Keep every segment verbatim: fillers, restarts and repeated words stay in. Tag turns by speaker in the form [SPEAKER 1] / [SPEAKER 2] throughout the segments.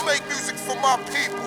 [SPEAKER 1] make music for my people.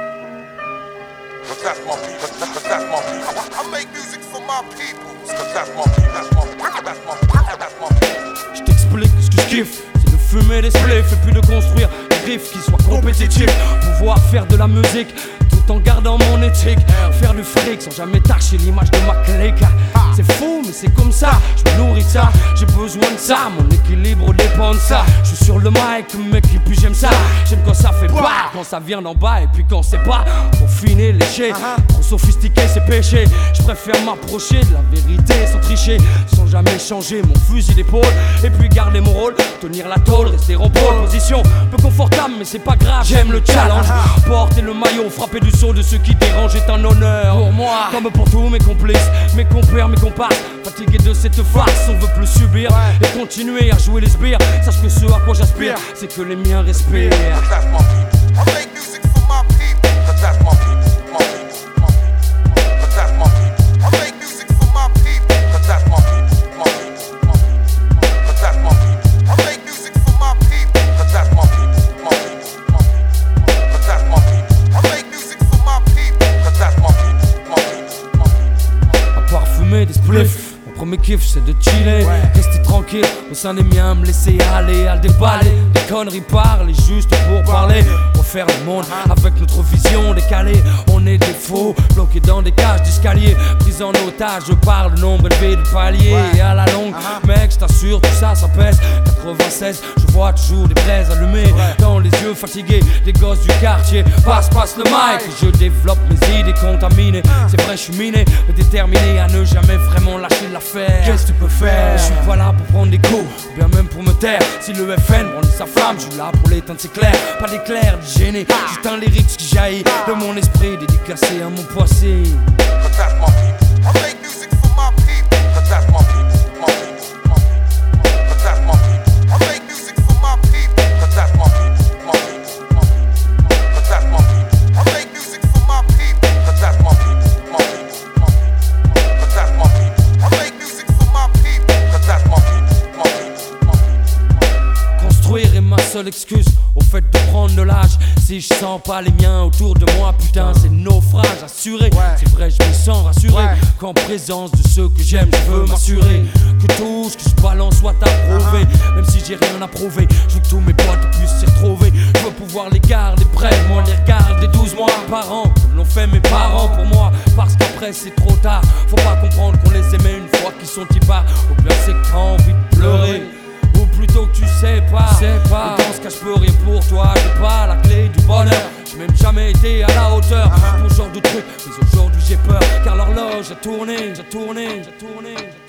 [SPEAKER 1] But that's my people. But that's my people. I make music for my people. But that's my people. That's my people. That's my people. That's my people.
[SPEAKER 2] Je t'explique ce que je kiffe, c'est de fumer des spliffs et puis de construire des riffs qui soient compétitifs. Pouvoir faire de la musique tout en gardant mon éthique. Faire du fric sans jamais tâcher l'image de ma clique. C'est fou mais c'est comme ça, je me nourris de ça. J'ai besoin de ça, mon équilibre dépend de ça. Je suis sur le mic mec et puis j'aime ça. J'aime quand ça fait pas, quand ça vient d'en bas et puis quand c'est pas pour finir léché. Trop sophistiqué c'est péché. Je préfère m'approcher de la vérité sans tricher, sans jamais changer mon fusil d'épaule. Et puis garder mon rôle, tenir la tôle, rester en pole position. Peu confortable mais c'est pas grave, j'aime le challenge. Porter le maillot, frapper du saut de ceux qui dérangent est un honneur pour moi, comme pour tous mes complices, mes compères, mes comparses. Fatigué de cette farce, on veut plus subir et continuer à jouer les sbires. Sache que ce à quoi j'aspire, c'est que les miens respirent.
[SPEAKER 1] That's my people. I make music for my people. But that's my people. My people. My people. But that's my people. I make music for my people. But that's my people. My people. My people. But that's my people. I make music for my people. But that's my people. My people. My people. But that's my people. I make music for my people. But that's my people. My people. My people.
[SPEAKER 2] À part fumer des spliffs, mon premier kiff c'est de chiller, rester tranquille au sein des miens, me laisser aller à déballer. Des conneries parler juste pour parler, refaire le monde avec notre vision décalée. On est des faux, bloqués dans des cages d'escalier, pris en otage par le nombre élevé de paliers. Et à la longue, mec je t'assure tout ça ça pèse. Quatre-vingt-seize, je vois toujours des braises allumées dans les yeux fatigués des gosses du quartier. Passe, passe le mic, et je développe mes idées contaminées. C'est vrai je suis miné, mais déterminé à ne jamais vraiment lâcher l'affaire. Qu'est-ce que tu peux faire? Je suis pas là pour prendre des coups, bien même pour me taire. Si le F N brandit sa flamme, je suis là pour l'éteindre, c'est clair. Pas d'éclair, de gêné, juste un lyrics qui jaillit de mon esprit, dédicacé à mon passé.
[SPEAKER 1] But that's my people. I make music for my people. But that's my people. My people. My people. But that's my people. I make music for my people. But that's my people. My people. My people. But that's my people. I make music for my people. But that's my people. My people. My people. But that's my people. I make music for my people. But that's my people. My people. My people.
[SPEAKER 2] Construire est ma seule excuse au fait de prendre de l'âge. Si je sens pas les miens autour de moi, putain c'est naufrage assuré. C'est vrai je me sens rassuré qu'en présence de ceux que j'aime je veux m'assurer que tout ce que je balance soit approuvé. Même si j'ai rien à prouver, je veux que tous mes potes puissent s'y retrouver. Je veux pouvoir les garder près, moi les regarder douze mois par an comme l'ont fait mes parents pour moi. Parce qu'après c'est trop tard, faut pas comprendre qu'on les aimait une fois qu'ils sont y pas. Au pire c'est que t'as envie de pleurer, ou plutôt que tu sais pas, sais pas. Et dans ce cas je peux rien pour toi, j'ai pas la clé du bonheur. J'ai même jamais été à la hauteur pour ce genre de truc. Mais aujourd'hui j'ai peur car l'horloge a tourné, j'ai tourné, j'ai tourné, j'ai tourné.